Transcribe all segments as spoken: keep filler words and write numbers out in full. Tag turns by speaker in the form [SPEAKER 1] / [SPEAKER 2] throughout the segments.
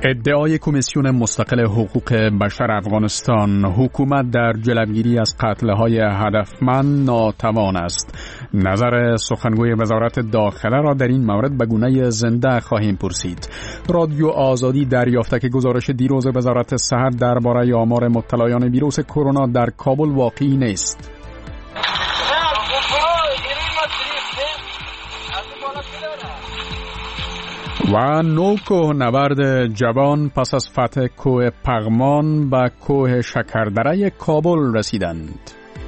[SPEAKER 1] ادعای کمیسیون مستقل حقوق بشر افغانستان: حکومت در جلوگیری از قتل‌های هدفمند ناتوان است. نظر سخنگوی وزارت داخله را در این مورد به گونه زنده خواهیم پرسید. رادیو آزادی دریافته که گزارش دیروز وزارت صحت درباره آمار مبتلایان ویروس کرونا در کابل واقعی نیست. و نو کوهنورد جوان پس از فتح کوه پغمان به کوه شکردره کابل رسیدند.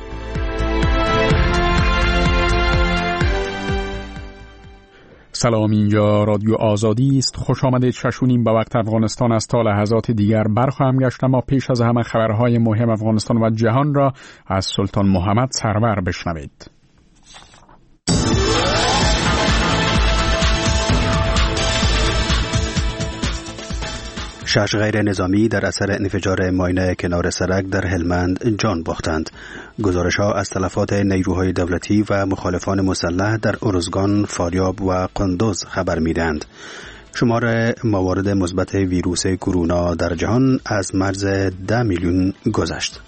[SPEAKER 1] سلام، اینجا رادیو آزادی است. خوش آمدید. ششونیم به وقت افغانستان است. تا لحظات دیگر برخواهم گشت، اما پیش از همه خبرهای مهم افغانستان و جهان را از سلطان محمد سرور بشنوید.
[SPEAKER 2] شش غیر نظامی در اثر انفجار ماین کنار سرک در هلمند جان باختند. گزارش‌ها از تلفات نیروهای دولتی و مخالفان مسلح در ارزگان، فاریاب و قندوز خبر می‌دهند. شمار موارد مثبت ویروس کرونا در جهان از مرز ده میلیون گذشت.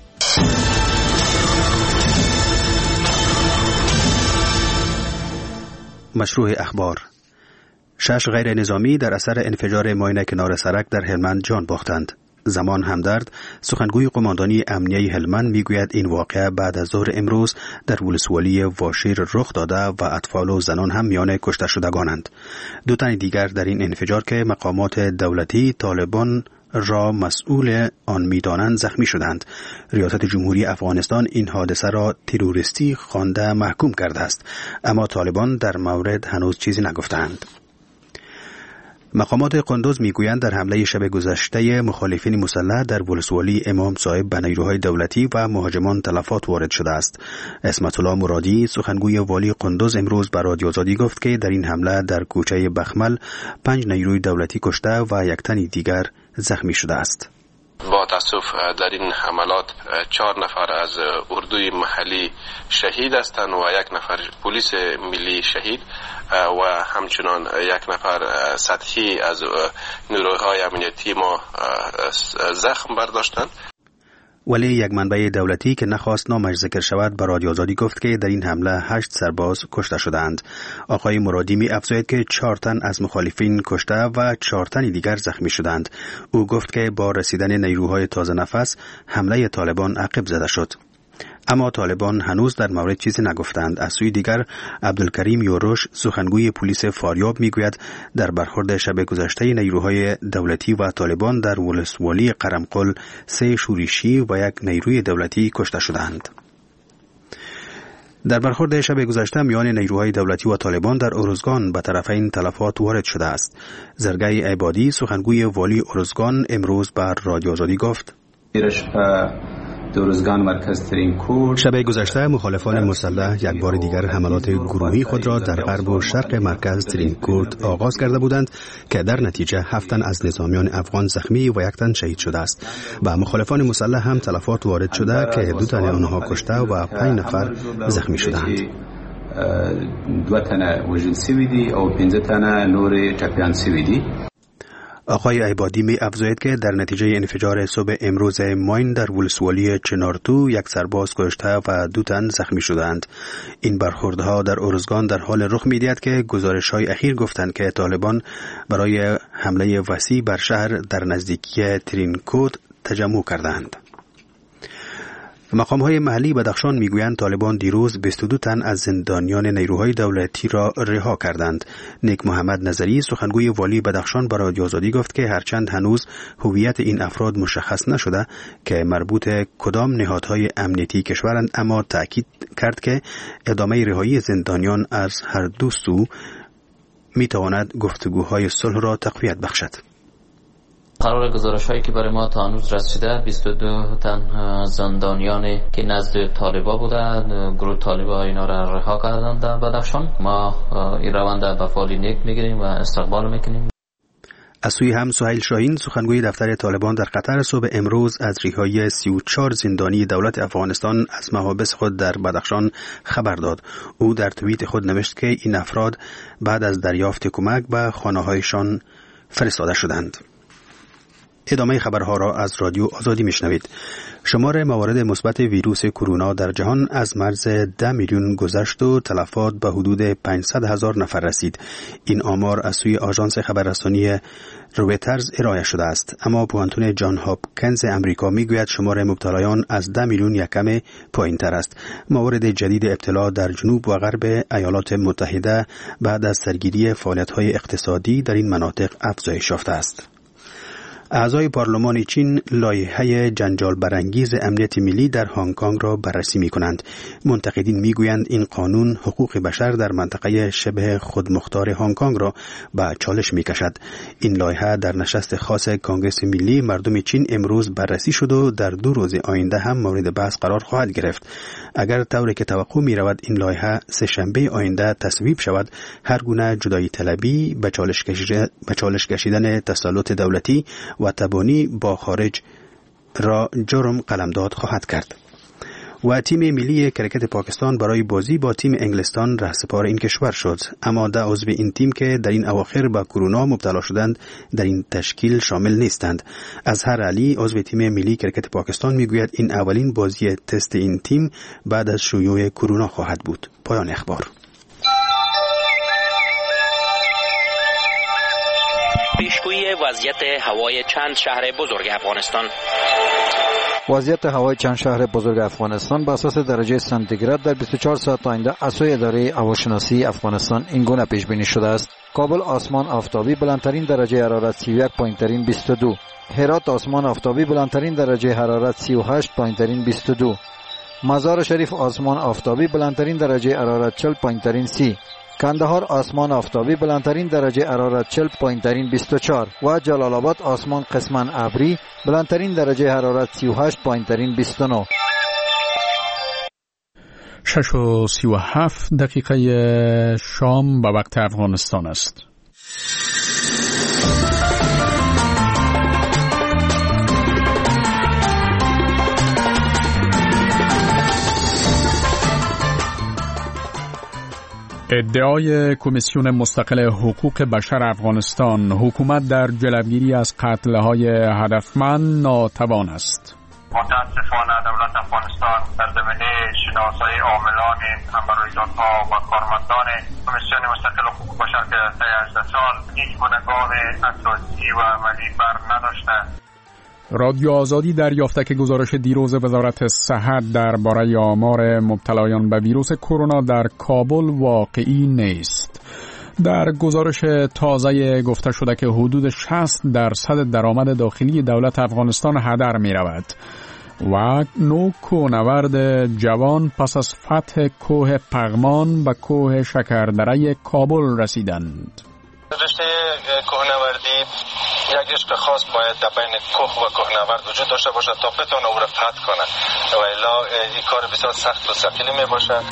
[SPEAKER 2] مشروع اخبار: شش غیر نظامی در اثر انفجار ماین کنار سرک در هلمند جان باختند. زمان همدرد، سخنگوی قماندانی امنیه هلمند میگوید این واقعه بعد از ظهر امروز در ولسوالی واشیر رخ داده و اطفال و زنان هم میان کشته شدگانند. دو تن دیگر در این انفجار که مقامات دولتی طالبان را مسئول آن میدانند زخمی شدند. ریاست جمهوری افغانستان این حادثه را تروریستی خوانده محکوم کرده است، اما طالبان در مورد هنوز چیزی نگفتند. مقامات قندوز میگویند در حمله شب گذشته مخالفین مسلح در ولسوالی امام صاحب به نیروهای دولتی و مهاجمان تلفات وارد شده است. عصمت الله مرادی، سخنگوی والی قندوز، امروز به رادیو آزادی گفت که در این حمله در کوچه بخمل پنج نیروی دولتی کشته و یک تن دیگر زخمی شده است.
[SPEAKER 3] با تاسف در این حملات چهار نفر از اردوی محلی شهید هستند و یک نفر پلیس ملی شهید و همچنان یک نفر سطحی از نیروهای امنیتی ما زخم برداشتند.
[SPEAKER 2] ولی یک منبع دولتی که نخواست نامش ذکر شود به رادیو آزادی گفت که در این حمله هشت سرباز کشته شدند. آقای مرادی می افزاید که چهار تن از مخالفین کشته و چهار تن دیگر زخمی شدند. او گفت که با رسیدن نیروهای تازه نفس حمله طالبان عقب زده شد. اما طالبان هنوز در مورد چیزی نگفتند. از سوی دیگر عبدالکریم یوروش، سخنگوی پلیس فاریاب، میگوید در برخورد شب گذشته نیروهای دولتی و طالبان در ولسوالی قرمقل سه شورشی و یک نیروی دولتی کشته شدند. در برخورد شب گذشته میان نیروهای دولتی و طالبان در ارزگان به طرفین تلفات وارد شده است. زرگای عبادی، سخنگوی والی ارزگان، امروز بر رادیو آزادی گفت: شب گذشته مخالفان مسلح یک بار دیگر حملات گروهی خود را در غرب و شرق مرکز ترینکوت آغاز کرده بودند که در نتیجه هفت تن از نظامیان افغان زخمی و یک تن شهید شده است. و مخالفان مسلح هم تلفات وارد شده که دو تن آنها کشته و پنج نفر زخمی شدند.
[SPEAKER 4] دو تن وژل شوی دي او پنځه تن نور ټپیان شوی دي.
[SPEAKER 2] آقای عبادی می افزاید که در نتیجه انفجار صبح امروز ماین در ولسوالی چنارتو یک سرباز کشته و دو تن زخمی شدند. این برخوردها در ارزگان در حال رخ می‌دهد که گزارش‌های اخیر گفتند که طالبان برای حمله وسیع بر شهر در نزدیکی ترینکوت تجمع کردند. مقام‌های محلی بدخشان میگویند طالبان دیروز بیست و دو تن از زندانیان نیروهای دولتی را رها کردند. نیک محمد نظری، سخنگوی والی بدخشان، به رادیو آزادی گفت که هرچند هنوز هویت این افراد مشخص نشده که مربوط کدام نهادهای امنیتی کشورند، اما تأکید کرد که ادامه رهایی زندانیان از هر دو سو میتواند گفتگوهای صلح را تقویت بخشد.
[SPEAKER 5] قرار گزارش هایی که برای ما تا هنوز رسیده بیست و دو تن زندانیانی که نزد طالبا بودند، گروه طالبا اینا را رها کردند در بدخشان. ما این روند به فعال نیک میگیریم و استقبال میکنیم.
[SPEAKER 2] از سوی هم سهیل شاهین، سخنگوی دفتر طالبان در قطر، صبح امروز از رهایی سی و چهار زندانی دولت افغانستان از محابس خود در بدخشان خبر داد. او در توییت خود نوشت که این افراد بعد از دریافت کمک به خانه‌هایشان فرستاده شدند. ادامه خبرها را از رادیو آزادی میشنوید. شمار موارد مثبت ویروس کرونا در جهان از مرز ده میلیون گذشت و تلفات به حدود پانصد هزار نفر رسید. این آمار از سوی آژانس خبررسانی رویترز ارائه شده است، اما پوانتون جان هاپکینز امریکا میگوید شمار مبتلایان از ده میلیون یکم پایین تر است. موارد جدید ابتلا در جنوب و غرب ایالات متحده بعد از سرگیری فعالیت‌های اقتصادی در این مناطق افزایش یافته است. اعضای پارلمان چین لایحه جنجال برانگیز امنیت ملی در هنگ کنگ را بررسی می کنند. منتقدین می گویند این قانون حقوق بشر در منطقه شبه خودمختار هنگ کنگ را به چالش می کشد. این لایحه در نشست خاص کنگره ملی مردم چین امروز بررسی شد و در دو روز آینده هم مورد بحث قرار خواهد گرفت. اگر طوری که توقع می رود این لایحه سه شنبه آینده تصویب شود، هر گونه جدایی طلبی به چالش کشیدن, به چالش کشیدن تسلط دولتی و تبانی با خارج را جرم قلمداد خواهد کرد. و تیم ملی کرکت پاکستان برای بازی با تیم انگلستان رهسپار این کشور شد، اما ده عضو این تیم که در این اواخر به کرونا مبتلا شدند در این تشکیل شامل نیستند. اظهر علی عضو تیم ملی کرکت پاکستان میگوید این اولین بازی تست این تیم بعد از شیوع کرونا خواهد بود. پایان اخبار.
[SPEAKER 6] پیشگویی وضعیت هوای چند شهر بزرگ افغانستان.
[SPEAKER 7] وضعیت هوای چند شهر بزرگ افغانستان بر اساس درجه سانتیگراد در بیست و چهار ساعت آینده از سوی اداره هواشناسی افغانستان این گونه پیش بینی شده است: کابل آسمان آفتابی، بلندترین درجه حرارت سی و یک، پایینترین بیست و دو. هرات آسمان آفتابی، بلندترین درجه حرارت سی و هشت، پایینترین بیست و دو. مزار شریف آسمان آفتابی، بلندترین درجه حرارت چهل، پایینترین سی. کندهار آسمان آفتابی، بلندترین درجه حرارت چهل، پایینترین بیست و چهار. و جلال آباد آسمان قسما ابری، بلندترین درجه حرارت سی و هشت، پایینترین بیست و نه.
[SPEAKER 1] شش و سی و هفت دقیقه شام به وقت افغانستان است. ادعای کمیسیون مستقل حقوق بشر افغانستان: حکومت در جلوگیری از قتل‌های هدفمند ناتوان است.
[SPEAKER 8] متاسفانه دولت افغانستان در زمینه شناسایی عاملان خبررسان‌ها و کارمندان کمیسیون مستقل حقوق بشر که طی هجده سال هیچ گونه گام اساسی و عملی بر نداشته.
[SPEAKER 1] رادیو آزادی دریافته که گزارش دیروز وزارت صحت درباره آمار مبتلایان به ویروس کرونا در کابل واقعی نیست. در گزارش تازه گفته شده که حدود شصت درصد درآمد داخلی دولت افغانستان هدر می رود و نو کوهنورد جوان پس از فتح کوه پغمان به کوه شکردره کابل رسیدند.
[SPEAKER 9] رشته کوهنوردی یک عشق خاص باید در بین کوه و کوهنورد وجود داشته باشد تا بتونه او را فتح کنه و الا این کار بسیار سخت و ثقیلی می باشد.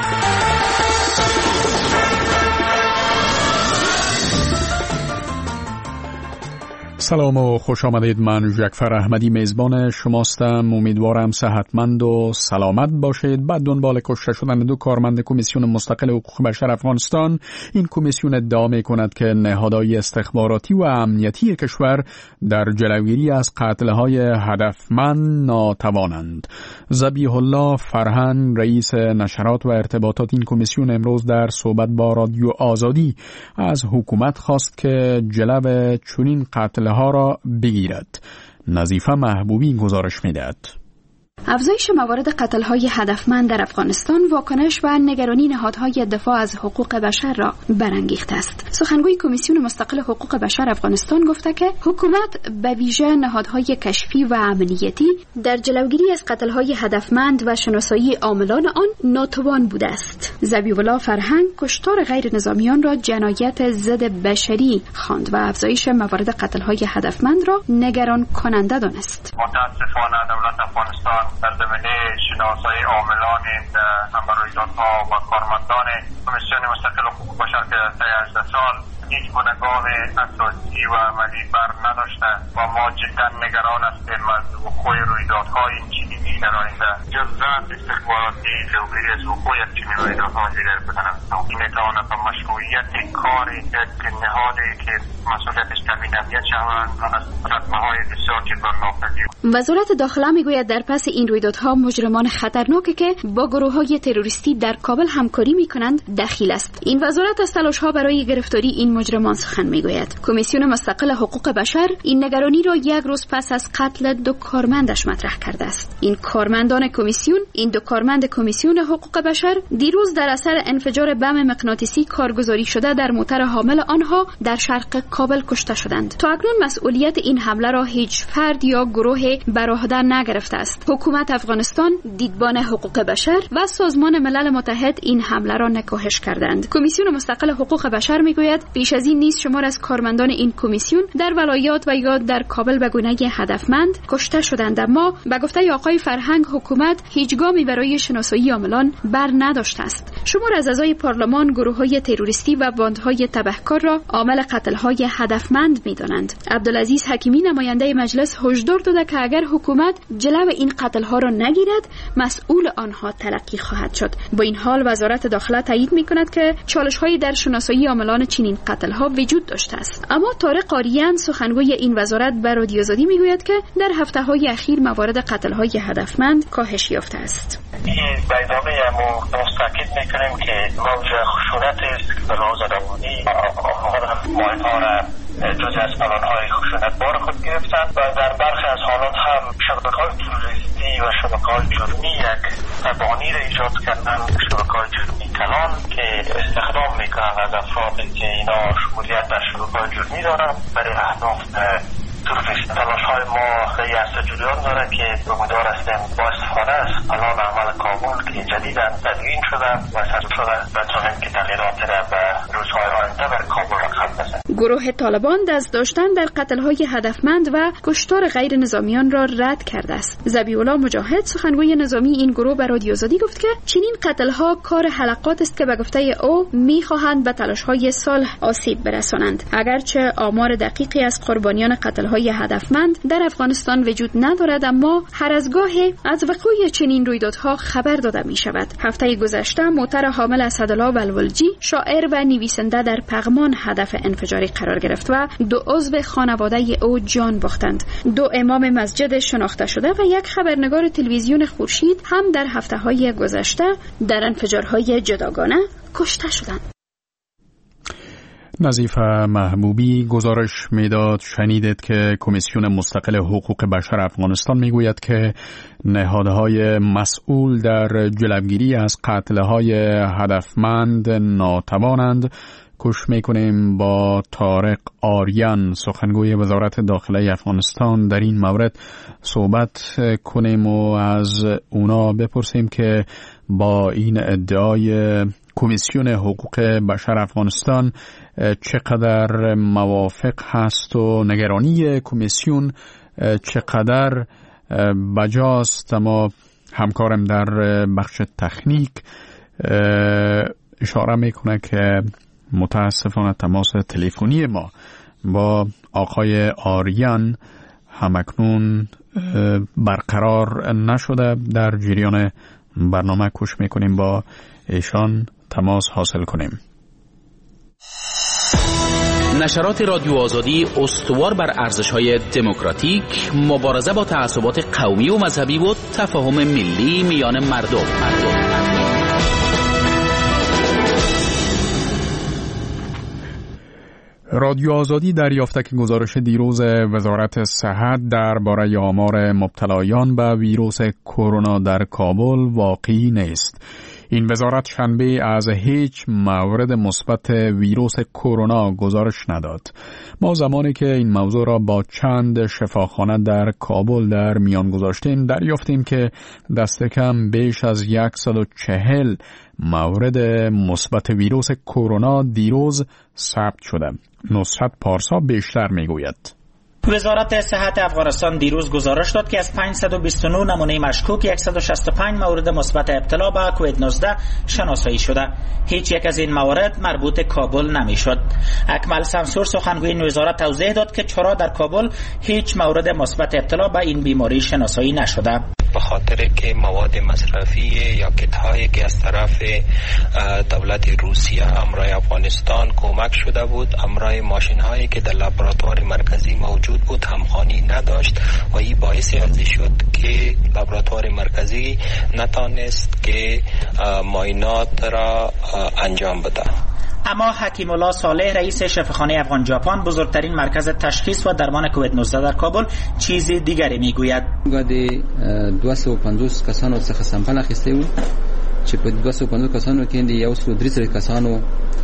[SPEAKER 1] سلام و خوش آمدید. من جعفر احمدی میزبان شماستم. امیدوارم صحتمند و سلامت باشید. بعد دنبال کشته شدن دو کارمند کمیسیون مستقل حقوق بشر افغانستان، این کمیسیون ادعا می‌کند که نهادهای استخباراتی و امنیتی کشور در جلوگیری از قتل‌های هدفمند ناتوانند. ذبیح الله فرهنگ، رئیس نشرات و ارتباطات این کمیسیون، امروز در صحبت با رادیو آزادی از حکومت خواست که جلو چنین قتل ها را بگیرد. نظیفه محبوبی گزارش می‌دهد.
[SPEAKER 10] افزایش موارد قتل‌های هدفمند در افغانستان واکنش و نگرانی نهادهای دفاع از حقوق بشر را برانگیخته است. سخنگوی کمیسیون مستقل حقوق بشر افغانستان گفته که حکومت به ویژه نهادهای کشفی و امنیتی در جلوگیری از قتل‌های هدفمند و شناسایی عاملان آن ناتوان بوده است. ذبیح الله فرهنگ کشتار غیر نظامیان را جنایت ضد بشری خواند و افزایش موارد قتل‌های هدفمند را نگران کننده دانست.
[SPEAKER 8] متاسفانه دولت افغانستان در زمینه شناسایی عاملان خبررسان‌ها و کارمندان کمیسیون مستقل حقوق بشر که طی هجده سال هیچ گونه گام اساسی و عملی بر نداشته و ما جدا نگران هستیم از وقوع رویدادهای چنینی در آینده. جز ضعف استخباراتی جلوگیری از وقوع یک چنین و ایدادهای دیگر بزنم. این میتواند به مشروعیت کار نهادی که مسئولیتش تامین امنیت شود از رسمه‌های بسیار جبران‌ناپذیر.
[SPEAKER 10] وزارت داخله میگوید در پس این رویدادها مجرمان خطرناکی که با گروه‌های تروریستی در کابل همکاری میکنند دخیل است. این وزارت از تلاش‌ها برای گرفتاری این مجرمان سخن میگوید. کمیسیون مستقل حقوق بشر این نگرانی را یک روز پس از قتل دو کارمندش مطرح کرده است. این کارمندان کمیسیون این دو کارمند کمیسیون حقوق بشر دیروز در اثر انفجار بم مغناطیسی کارگزاری شده در موتر حامل آنها در شرق کابل کشته شدند. تا اکنون مسئولیت این حمله را هیچ فرد یا گروه بر عهده نگرفته است. حکومت افغانستان، دیدبان حقوق بشر و سازمان ملل متحد این حمله را نکوهش کردند. کمیسیون مستقل حقوق بشر میگوید پیش از این نیز شمار از کارمندان این کمیسیون در ولایات و یا در کابل به گونه هدفمند کشته شدند، اما به گفته آقای فرهنگ حکومت هیچ گامی برای شناسایی عاملان بر نداشته است. شمار از اعضای پارلمان گروه‌های تروریستی و باندهای تبهکار را عامل قتل‌های هدفمند می‌دانند. عبدالعزیز حکیمی نماینده مجلس هشدار داده که اگر حکومت جلو این قتل‌ها را نگیرد مسئول آنها تلقی خواهد شد. با این حال وزارت داخله تایید می‌کند که چالش‌هایی در شناسایی عاملان چنین قتل‌ها وجود داشته است. اما طارق آریان سخنگوی این وزارت به رادیو آزادی میگوید که در هفته‌های اخیر موارد قتل‌های هدفمند کاهش یافته است.
[SPEAKER 8] این بیانیه ما مستاکد می‌کنیم که موج خشونت است به لحاظ روانی ماهی‌ها را جزء از پلان‌های خشونتبار خود گرفتند و در برخی از حالات هم شبکه‌های تروریستی و شبکه‌های جرمی یک مبانی را ایجاد کردن، شبکه‌های جرمی کلان که استخدام می‌کنند از افرادی که اینا شمولیت در شبکه‌های جرمی دارند برای اهداف تروریستی. تلاش‌های ما خیلی از جریان داره که امیدوار هستیم با استفاده از پلان عمل کابل که جدیداً تدوین شده و تصویب شده بتوانیم که تغییرات را به روزهای آینده بر کابل رقم بزنیم.
[SPEAKER 10] گروه طالبان دست داشتن در قتل‌های هدفمند و کشتار غیر نظامیان را رد کرده است. ذبیح‌الله مجاهد سخنگوی نظامی این گروه به رادیو آزادی گفت که چنین قتل‌ها کار حلقات است که به گفته او می‌خواهند به تلاش‌های صلح آسیب برسانند. اگرچه آمار دقیقی از قربانیان قتل‌های هدفمند در افغانستان وجود ندارد، اما هر از گاهی از وقوع چنین رویدادها خبر داده می‌شود. هفته گذشته موتر حامل اسدالله بلولجی شاعر و نویسنده در پغمان هدف انفجاری قرار گرفت و دو عضو خانواده او جان باختند. دو امام مسجد شناخته شده و یک خبرنگار تلویزیون خورشید هم در هفته‌های گذشته در انفجارهای جداگانه کشته شدند.
[SPEAKER 1] نظیف محبوبی گزارش میداد. شنیدید که کمیسیون مستقل حقوق بشر افغانستان میگوید که نهادهای مسئول در جلوگیری از قتل‌های هدفمند ناتوانند. کوش میکنیم با طارق آریان سخنگوی وزارت داخله افغانستان در این مورد صحبت کنیم و از اونا بپرسیم که با این ادعای کمیسیون حقوق بشر افغانستان چقدر موافق هست و نگرانی کمیسیون چقدر بجاست. اما همکارم در بخش تکنیک اشاره میکنه که متاسفانه تماس تلفنی ما با آقای آریان همکنون برقرار نشده. در جریان برنامه کوشش میکنیم با ایشان تماس حاصل کنیم.
[SPEAKER 6] نشرات رادیو آزادی استوار بر ارزش‌های دموکراتیک، مبارزه با تعصبات قومی و مذهبی و تفاهم ملی میان مردم. مردم.
[SPEAKER 1] رادیو آزادی دریافته که گزارش دیروز وزارت صحت درباره آمار مبتلایان به ویروس کرونا در کابل واقعی نیست. این وزارت شنبه از هیچ مورد مثبت ویروس کرونا گزارش نداد. ما زمانی که این موضوع را با چند شفاخانه در کابل در میان گذاشتیم دریافتیم که دست کم بیش از صد و چهل مورد مثبت ویروس کرونا دیروز ثبت شده. نصرت پارسا بیشتر میگوید.
[SPEAKER 11] وزارت صحت افغانستان دیروز گزارش داد که از پانصد و بیست و نه نمونه مشکوک صد و شصت و پنج مورد مثبت ابتلا به کووید نوزده شناسایی شده. هیچ یک از این موارد مربوط کابل نمیشد. اکمل سمسور سخنگوی این وزارت توضیح داد که چرا در کابل هیچ مورد مثبت ابتلا به این بیماری شناسایی نشده.
[SPEAKER 12] به خاطر که مواد مصرفی یا کیت‌هایی که از طرف دولت روسیه امرای افغانستان کمک شده بود، امرای ماشین‌هایی که در لابراتوار مرکزی موجود بود همخوانی نداشت و این باعث ازی شد که لابراتوار مرکزی نتانست که معاینات را انجام بده.
[SPEAKER 11] اما حکیم الله صالح رئیس شفاخانه افغان ژاپن، بزرگترین مرکز تشخیص و درمان کووید نوزده در کابل، چیز دیگری میگوید.
[SPEAKER 13] گادی دویست و پنجاه کسانو څخه سامپل اخیسته و چې په دویست و پنجاه کسانو کې یو سل درې سوه کسانو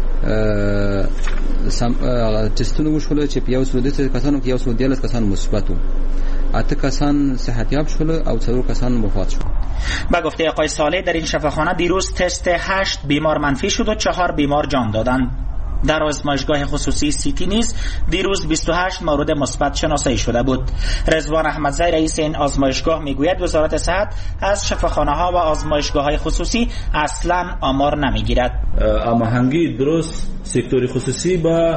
[SPEAKER 13] سم تستونه وشول چې په یو سل درې سوه کسانو کې یو سل دیارلس کسان مثبت و، اته کسان صحتیاب شول او څلور کسان وفات شول.
[SPEAKER 11] با گفته آقای صالح در این شفاخانه دیروز تست هشت بیمار منفی شد و چهار بیمار جان دادند. در آزمایشگاه خصوصی سیتی نیز دیروز بیست و هشت مورد مثبت شناسایی شده بود. رضوان احمدزی رئیس این آزمایشگاه میگوید وزارت صحت از شفاخانه ها و آزمایشگاه های خصوصی اصلا آمار نمیگیرد.
[SPEAKER 14] هماهنگی درست سکتور خصوصی با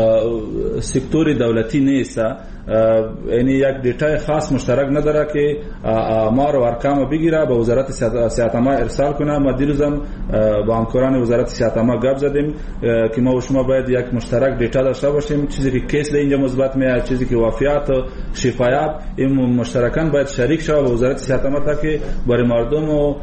[SPEAKER 14] سکتور دولتی نیست، یعنی یک دیتای خاص مشترک نداره که آمار و ارقام بگیره به وزارت صحت ما ارسال کنه. ما دیروزم با همکاران وزارت صحت ما گپ زدیم که ما و شما باید یک مشترک دیتا داشته باشیم، چیزی که کیس اینجا مثبت میاد، چیزی که وفیات و شفایاب، این مشترکاً باید شریک شود به وزارت صحت ما تا که برای مردم و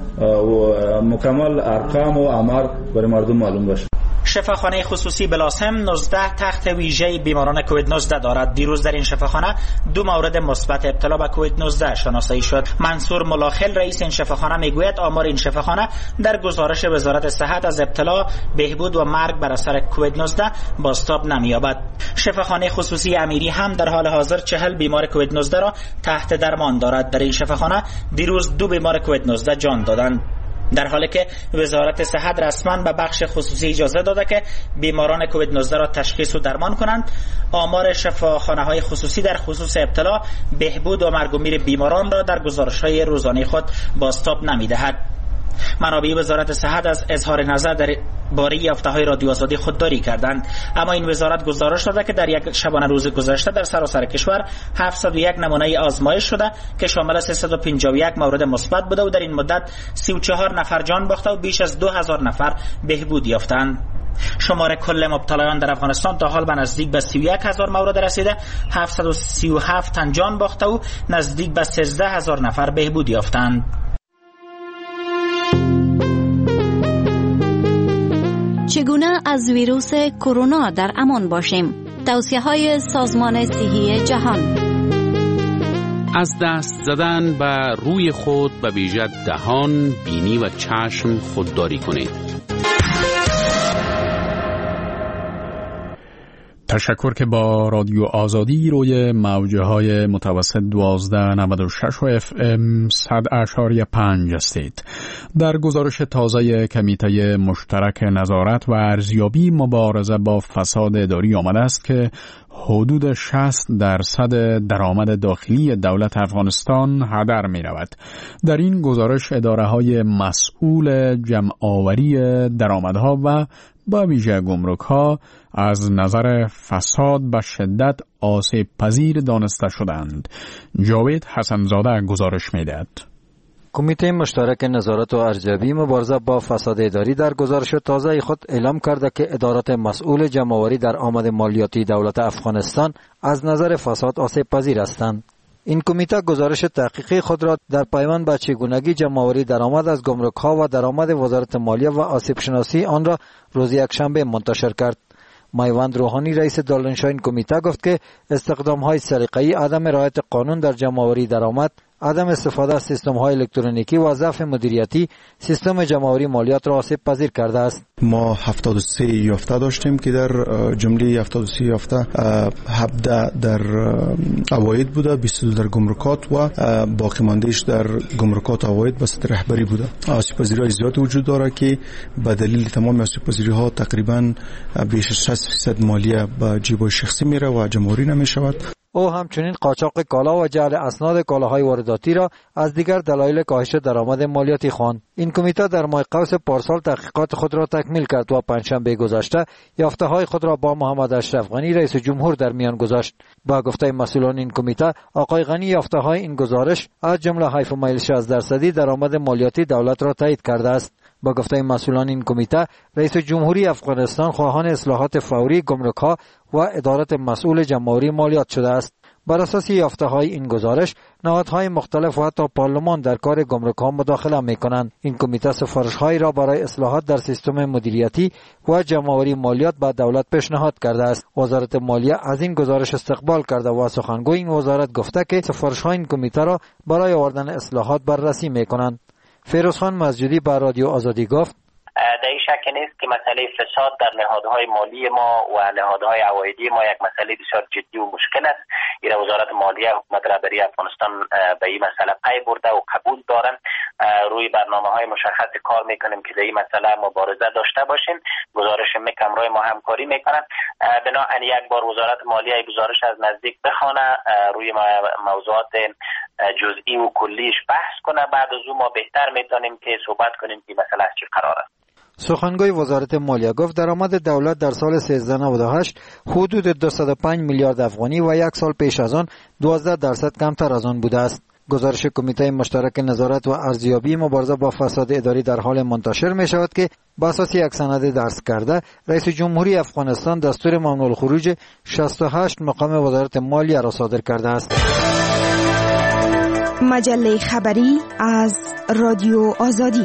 [SPEAKER 14] مکمل ارقام و آمار برای مردم معلوم باشه.
[SPEAKER 11] شفاخانه خصوصی بلاسم نوزده تخت ویژه بیماران کووید نوزده دارد. دیروز در این شفاخانه دو مورد مثبت ابتلا به کووید نوزده شناسایی شد. منصور ملاخل رئیس این شفاخانه میگوید آمار این شفاخانه در گزارش وزارت صحت از ابتلا، بهبود و مرگ بر اثر کووید نوزده بازتاب نمی‌یابد. شفاخانه خصوصی امیری هم در حال حاضر چهل بیمار کووید نوزده را تحت درمان دارد. در این شفاخانه دیروز دو بیمار کووید نوزده جان دادند، در حالی که وزارت صحت رسما به بخش خصوصی اجازه داده که بیماران کووید نوزده را تشخیص و درمان کنند. آمار شفاخانه های خصوصی در خصوص ابتلا، بهبود و مرگ و میر بیماران را در گزارش های روزانه خود بازتاب نمی دهد. منابع وزارت صحت از اظهار نظر در باره یافته‌های رادیو آزادی خودداری کردند، اما این وزارت گزارش داده که در یک شبانه روز گذشته در سراسر کشور هفتصد و یک نمونه آزمایش شده که شامل سیصد و پنجاه و یک مورد مثبت بوده و در این مدت سی و چهار نفر جان باخته و بیش از دو هزار نفر بهبود یافتند. شمار کل مبتلایان در افغانستان تا حال به نزدیک به سی و یک هزار مورد رسیده، هفتصد و سی و هفت تن جان باخته و نزدیک به سیزده هزار نفر بهبود یافتند.
[SPEAKER 15] چگونه از ویروس کرونا در امان باشیم؟ توصیه‌های سازمان صحی جهان.
[SPEAKER 6] از دست زدن به روی خود به ویژه دهان، بینی و چشم خودداری کنید.
[SPEAKER 1] تشکر که با رادیو آزادی روی موجه های متوسط دوازده نود و شش و اف ام صد اشاری پنج هستید. در گزارش تازه کمیته مشترک نظارت و ارزیابی مبارزه با فساد اداری آمده است که حدود شصت درصد درآمد داخلی دولت افغانستان هدر می رود. در این گزارش اداره های مسئول جمع‌آوری درآمدها و با ویژه گمرک‌ها از نظر فساد به شدت آسیب پذیر دانسته شدند. جاوید حسنزاده گزارش می‌دهد.
[SPEAKER 7] کمیته مشترک نظارت و ارزیابی مبارزه با فساد اداری در گزارش تازه خود اعلام کرده که ادارات مسئول جمع‌آوری در آمد مالیاتی دولت افغانستان از نظر فساد آسیب پذیر هستند. این کمیته گزارش تحقیقی خود را در پیوند به چگونگی جمع‌آوری درآمد از گمرک‌ها و درآمد وزارت مالیه و آسیب شناسی آن را روز یکشنبه منتشر کرد. میوند روحانی رئیس دارالانشا این کمیته گفت که استخدام‌های سلیقه‌ای، عدم رعایت قانون در جمع‌آوری درآمد، عدم استفاده از سیستم‌های الکترونیکی و ضعف مدیریتی سیستم جمع‌آوری مالیات را آسیب پذیر کرده است.
[SPEAKER 16] ما هفتاد و سه یافته داشتیم که در جمله هفتاد و سه یافته هفده در عواید بوده، بیست و دو در گمرکات و باقی ماندهش در گمرکات عواید بسط رهبری بوده. آسیب پذیری‌های زیاد وجود داره که به دلیل تمام آسیب پذیری‌ها تقریباً بیش از شصت درصد مالیه به جیب‌های شخصی میره و جمع‌آوری نمی‌شود.
[SPEAKER 7] او همچنین قاچاق کالا و جعل اسناد کالاهای وارداتی را از دیگر دلایل کاهش درآمد مالیاتی خواند. این کمیته در ماه قوس پارسال تحقیقات خود را تکمیل کرد و پنجشنبه گذشته یافته‌های خود را با محمد اشرف غنی رئیس جمهور در میان گذاشت. با گفته مسئولان این کمیته، آقای غنی یافته‌های این گزارش از جمله حیف و میل شصت درصدی درآمد مالیاتی دولت را تایید کرده است. با گفته مسئولان این کمیته، رئیس جمهوری افغانستان خواهان اصلاحات فوری گمرک‌ها و ادارات مسئول جمهوری مالیات شده است. بر اساس یافته‌های این گزارش، نهادهای مختلف و حتی پارلمان در کار گمرک‌ها مداخله می‌کنند. این کمیته سفارش‌هایی را برای اصلاحات در سیستم مدیریتی و جمع‌آوری مالیات به دولت پیشنهاد کرده است. وزارت مالیه از این گزارش استقبال کرده و سخنگوی این وزارت گفته که سفارش‌های این کمیته را برای آوردن اصلاحات بررسی می‌کنند. فیروزخان مسجدی با رادیو آزادی گفت:
[SPEAKER 17] در این شک نیست که مسئله فساد در نهادهای مالی ما و نهادهای عوایدی ما یک مسئله بسیار جدی و مشکل است. این وزارت مالیه حکومت رهبری افغانستان به این مسئله پی برده و قبول دارن. روی برنامه‌های مشخص کار میکنیم که در این مسئله مبارزه داشته باشیم. گزارش مک همراه ما همکاری میکنن. بنابراین یک بار وزارت مالیه گزارش از نزدیک بخونه، روی موضوعات جزئی و کلیش بحث کنه. بعد از اون ما بهتر میتونیم که صحبت کنیم که مسئله از چی قرار است.
[SPEAKER 7] سخنگوی وزارت مالیه گفت درآمد دولت در سال سیزده نود و هشت حدود دویست و پنج میلیارد افغانی و یک سال پیش از آن دوازده درصد کمتر از آن بوده است. گزارش کمیته مشترک نظارت و ارزیابی مبارزه با فساد اداری در حال منتشر می شود که بر اساس یک سند درج کرده، رئیس جمهوری افغانستان دستور ممنوع الخروج شصت و هشت مقام وزارت مالیه را صادر کرده است.
[SPEAKER 18] مجله خبری از رادیو آزادی.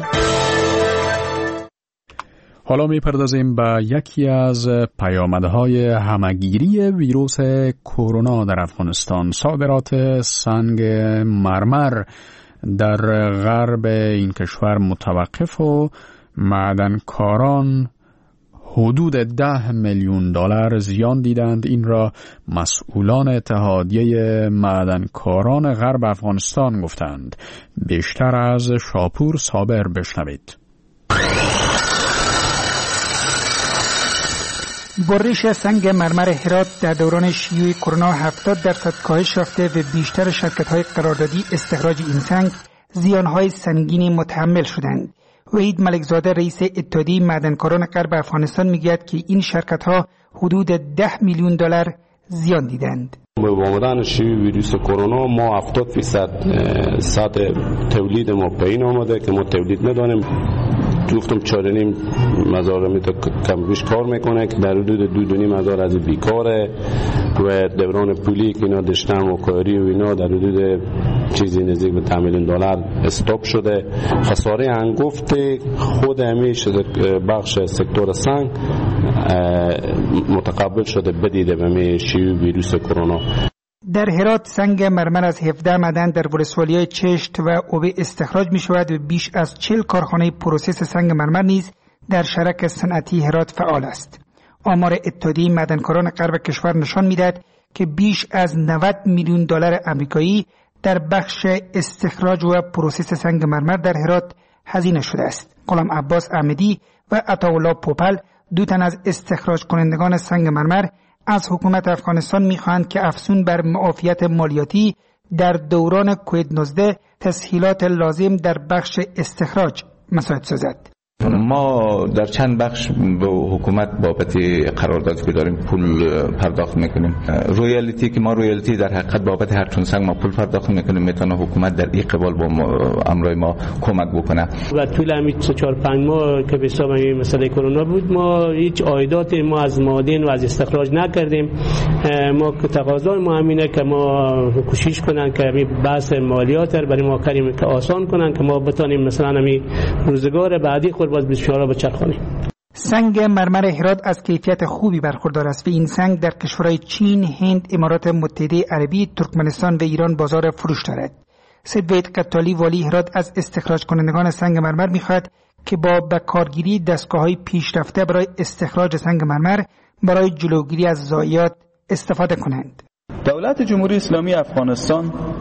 [SPEAKER 1] حالا میپردازیم به یکی از پیامدهای همگیری ویروس کرونا در افغانستان. صادرات سنگ مرمر در غرب این کشور متوقف و معدنکاران حدود ده میلیون دلار زیان دیدند. این را مسئولان اتحادیه معدنکاران غرب افغانستان گفتند. بیشتر از شاپور صابر بشنوید.
[SPEAKER 19] بریش سنگ مرمر هرات در دوران شیوع کرونا هفتاد درصد کاهش یافته و بیشتر شرکت‌های قراردادی استخراج این سنگ زیان‌های سنگینی متحمل شدند. وحید ملکزاده رئیس اتحادیه معدنکاران غرب افغانستان میگوید که این شرکت‌ها حدود ده میلیون دلار زیان دیدند.
[SPEAKER 20] با آمدن شیوع ویروس کرونا ما هفتاد درصد سطح تولید ما پایین آمده که ما تولید نداریم. گفتم چهار نیم هزار متر کم بیش کار میکنه که در حدود دو دو نیم هزار از بیکاره و دوران پولی که اینا داشتن و کاری و اینا در حدود چیزی نزدیک به ده میلیون دلار استاپ شده. خساره هنگفت خود همیشه بخش سکتور سنگ متقبل شده بدیده به می شیوع ویروس کرونا.
[SPEAKER 19] در هرات سنگ مرمر از هفده معدن در ولسوالی‌های چشت و اوبه استخراج می شود و بیش از چهل کارخانه پروسس سنگ مرمر نیز در شرک صنعتی هرات فعال است. آمار اتحادیه معدنکاران غرب کشور نشان می‌دهد که بیش از نود میلیون دلار آمریکایی در بخش استخراج و پروسس سنگ مرمر در هرات هزینه شده است. غلام عباس احمدی و عطاالله پوپل دو تن از استخراج کنندگان سنگ مرمر از حکومت افغانستان می‌خواهند که افزون بر معافیت مالیاتی در دوران کووید نوزده تسهیلات لازم در بخش استخراج مساعد سازد.
[SPEAKER 21] ما در چند بخش به حکومت بابت قراردادی که داریم پول پرداخت میکنیم. رویالتی که ما رویالتی در حقیقت بابت هر تن سنگ ما پول پرداخت میکنیم، میتونه حکومت در این قبال با امرای ما کمک بکنه.
[SPEAKER 22] و طول همین چهار پنج ماه که به حساب این مسئله کرونا بود ما هیچ عایدات ما از معادن و از استخراج نکردیم. ما تقاضای ما همینه که ما کوشش کنن که همین بحث مالیات برای ما کریم که آسان کنن که ما بتونیم مثلا همین روزگار بعدی باز بسیارا بچرخانیم.
[SPEAKER 19] سنگ مرمر هرات از کیفیت خوبی برخوردار است و این سنگ در کشورهای چین، هند، امارات متحده عربی، ترکمنستان و ایران بازار فروش دارد. سید وحید قتالی والی هرات از استخراج کنندگان سنگ مرمر می‌خواهد که با بکارگیری دستگاه‌های پیشرفته برای استخراج سنگ مرمر برای جلوگیری از ضایعات استفاده کنند.
[SPEAKER 23] دولت جمهوری اسلامی افغانستان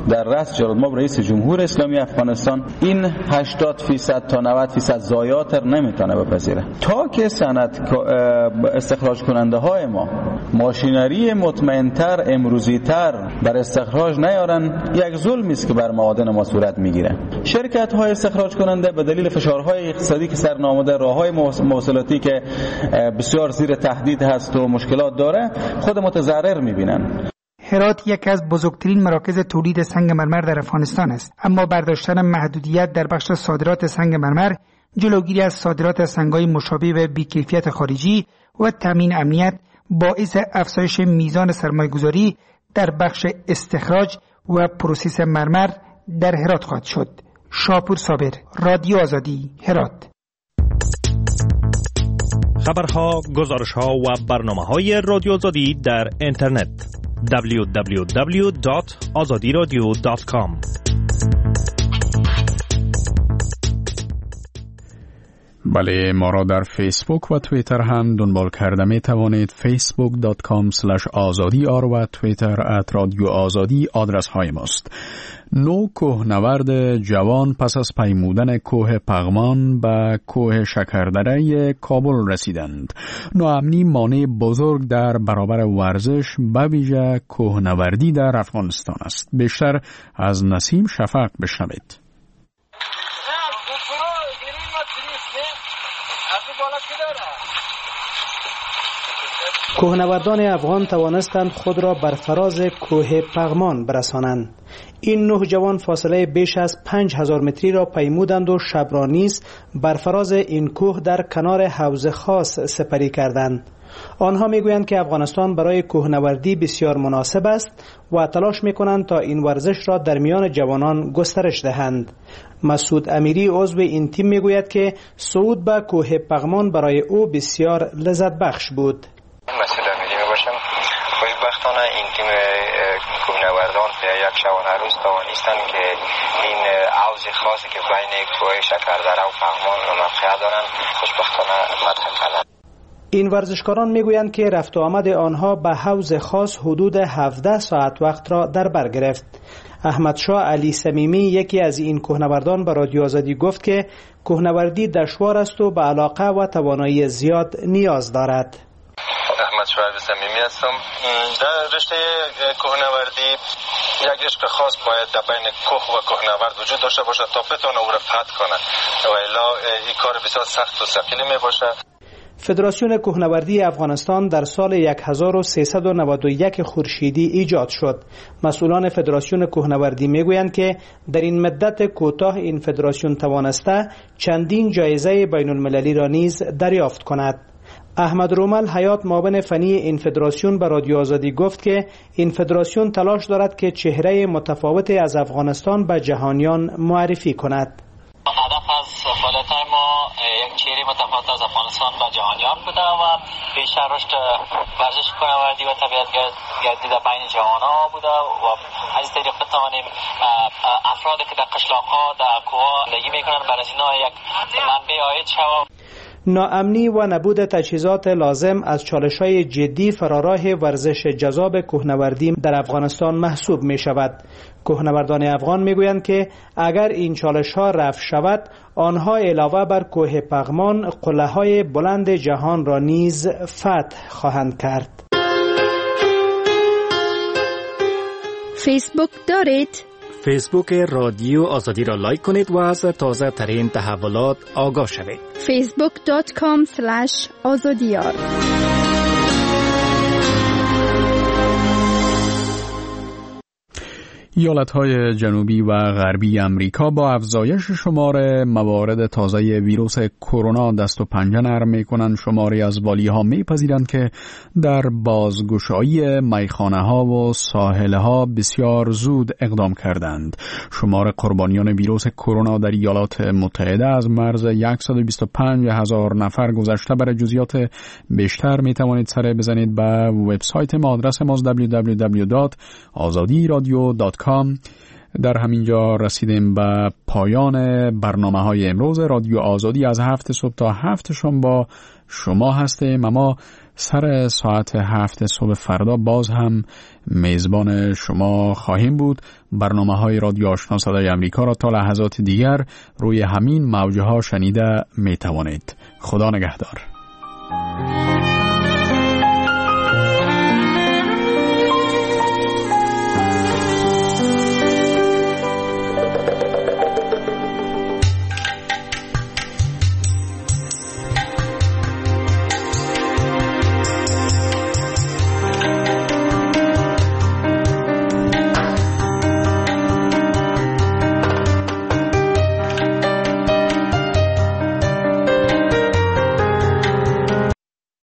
[SPEAKER 3] در رأس جلالمآب رئیس جمهور اسلامی افغانستان این هشتاد فیصد تا نود فیصد ضایعات نمیتونه بپذیره. تا که صنعت استخراج کننده های ما ماشینری مطمئن‌تر امروزی‌تر بر استخراج نیارن، یک ظلمی است که بر معادن ما صورت میگیره. شرکت های استخراج کننده به دلیل فشارهای اقتصادی که سر نامده، راههای مواصلاتی که بسیار زیر تهدید هست و مشکلات داره، خود متضرر میبینن.
[SPEAKER 19] هرات یکی از بزرگترین مراکز تولید سنگ مرمر در افغانستان است، اما برداشتن محدودیت در بخش صادرات سنگ مرمر، جلوگیری از صادرات سنگ‌های مشابه و بی‌کیفیت خارجی و تامین امنیت باعث افزایش میزان سرمایه‌گذاری در بخش استخراج و پروسس مرمر در هرات خواهد شد. شاپور صابر، رادیو آزادی، هرات.
[SPEAKER 4] خبرها، گزارش‌ها و برنامه‌های رادیو آزادی در اینترنت دبلیو دبلیو دبلیو دات آزادی رادیو دات کام.
[SPEAKER 1] بله، ما را در فیسبوک و توییتر هم دنبال کرده می توانید. فیسبوک دات کام اسلش آزادی آر و توییتر ات رادیو آزادی آدرس های ماست. نو کوهنورد جوان پس از پیمودن کوه پغمان به کوه شکردره کابل رسیدند. ناامنی مانع بزرگ در برابر ورزش به ویژه کوهنوردی در افغانستان است. بیشتر از نسیم شفق بشنوید.
[SPEAKER 23] کوهنوردان افغان توانستند خود را بر فراز کوه پغمان برسانند. این نه جوان فاصله بیش از پنج هزار متری را پیمودند و شب را نیز بر فراز این کوه در کنار حوض خاص سپری کردند. آنها میگویند که افغانستان برای کوهنوردی بسیار مناسب است و تلاش میکنند تا این ورزش را در میان جوانان گسترش دهند. مسعود امیری عضو این تیم میگوید که صعود به کوه پغمان برای او بسیار لذت بخش بود.
[SPEAKER 9] مسعود امیری میباشم. خوشبختانه این تیم کوهنوردان یک شبانه روز توانستند که این حوض خاصی که بین کوه شکردره و پغمان موقعیت دارند خوشبختانه فتح کردند.
[SPEAKER 23] این ورزشکاران میگویند که رفت و آمد آنها به حوض خاص حدود هفده ساعت وقت را در بر گرفت. احمد شاه علی صمیمی یکی از این کوهنوردان به رادیو آزادی گفت که کوهنوردی دشوار است و به علاقه و توانایی زیاد نیاز دارد.
[SPEAKER 9] احمد شاه علی صمیمی هستم. در رشته کوهنوردی یک عشق خاص باید در بین کوه و کوهنورد وجود داشته باشد تا بتونه او را فتح کنه و الا این کار بسیار سخت و ثقیل می باشد.
[SPEAKER 23] فدراسیون کوهنوردی افغانستان در سال هزار و سیصد و نود و یک خورشیدی ایجاد شد. مسئولان فدراسیون کوهنوردی میگویند که در این مدت کوتاه این فدراسیون توانسته چندین جایزه بین المللی را نیز دریافت کند. احمد رومل حیات معاون فنی این فدراسیون به رادیو آزادی گفت که این فدراسیون تلاش دارد که چهره متفاوتی از افغانستان به جهانیان معرفی کند.
[SPEAKER 5] هدف از فعالیت ما یک چهره متفاوت از افغانستان به جهانیان بوده و بیشتر رشد ورزش کوهنوردی و طبیعت گردی در بین جوانان بوده و از طریق بتوانیم افرادی که در قشلاق‌ها در کوه‌ها زندگی میکنن برای اینا یک منبع عاید شود.
[SPEAKER 23] ناامنی و نبود تجهیزات لازم از چالش‌های جدی فراراه ورزش جذاب کوهنوردی در افغانستان محسوب می شود. کوهنوردان افغان می گویند که اگر این چالش‌ها رفع شود، آنها علاوه بر کوه پغمان قله‌های بلند جهان را نیز فتح خواهند کرد.
[SPEAKER 15] فیسبوک دارید؟
[SPEAKER 4] فیسبوک رادیو آزادی را لایک کنید و از تازه ترین تحولات آگاه شوید.
[SPEAKER 15] فیسبوک دات کام اسلش آزادیار.
[SPEAKER 1] ایالت‌های جنوبی و غربی امریکا با افزایش شمار موارد تازه ویروس کرونا دست و پنجه نرم می‌کنند. شماری از والی‌ها می‌پذیرند که در بازگشایی میخانه‌ها و ساحل‌ها بسیار زود اقدام کردند. شمار قربانیان ویروس کرونا در ایالات متحده از مرز صد و بیست و پنج هزار نفر گذشته. برای جزئیات بیشتر می‌توانید سر بزنید به وبسایت ما. آدرس ما دبلیو دبلیو دبلیو دات آزادی رادیو دات کام. در همینجا رسیدیم به پایان برنامه های امروز رادیو آزادی. از هفت صبح تا هفت شام با شما هستیم. اما سر ساعت هفت صبح فردا باز هم میزبان شما خواهیم بود. برنامه های رادیو آشنا صدای امریکا را تا لحظات دیگر روی همین موجه ها شنیده می توانید. خدا نگهدار.